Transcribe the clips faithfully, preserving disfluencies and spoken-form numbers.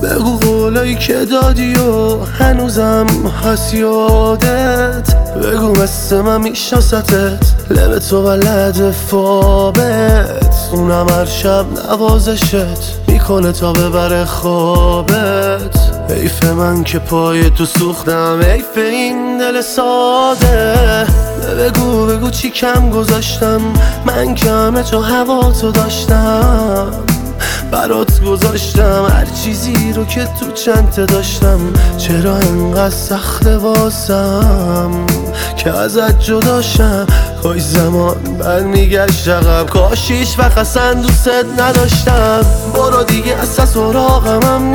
بگو قولایی که دادی و هنوزم هست یادت. بگو مثل من میشناستت، لب تو بلد فابت. اونم هر شب نوازشت میکنه تا ببره خوابت. حیف من که پای تو سوختم، حیف این دل ساده. بگو بگو چی کم گذاشتم، من کم تو هوا تو داشتم. برات گذاشتم هر چیزی رو که تو چنته داشتم. چرا انقدر سخته واسم که ازت جداشم؟ کاش زمان برمیگشت عقب، کاش هیچ وقت اصلا دوست نداشتم. برو دیگه اصلا سراغمم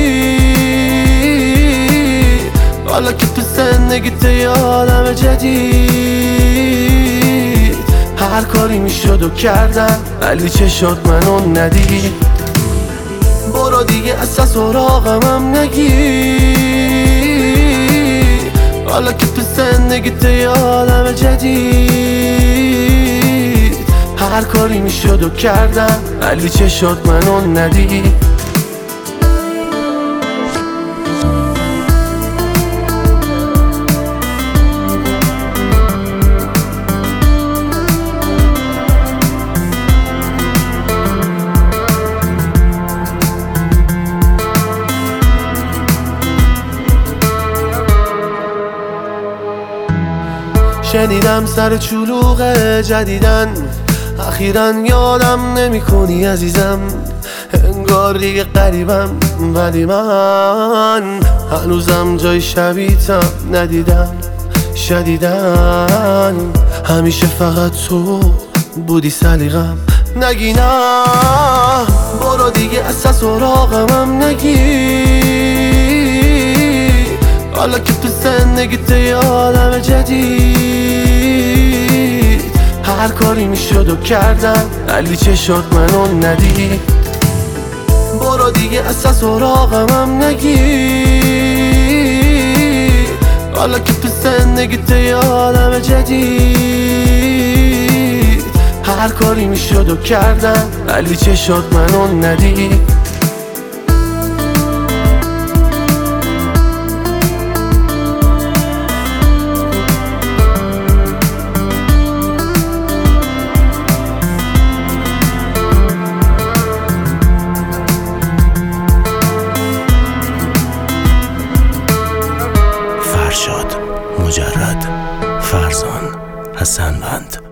نگیر، حالا که تو زندگیت یه عالم جدید. هر کاری میشد و کردم ولی چه شد منو ندید. برو دیگه اصلا سراغمم نگیر، حالا که تو زندگیت یه عالم جدید. هر کاری میشد و کردم ولی چه شد منو ندید. شنیدم سر چلوغ جدیدن، اخیراً یادم نمی کنی عزیزم. انگار دیگه قریبم ولی من هنوزم جای شبیتم ندیدم. شدیدن همیشه فقط تو بودی سلیقم. نگی نه، برو دیگه اصلا سراغمم نگیر، حالا که تو زندگیت یه عالم جدید. هر کاری میشد و کردم ولی چه شد منو ندید. برو دیگه اصلا سراغمم نگیر، حالا که تو زندگیت یه عالم جدید. هر کاری میشد و کردم ولی چه شد منو ندید. فرشاد مجرد، فرزان حسنوند.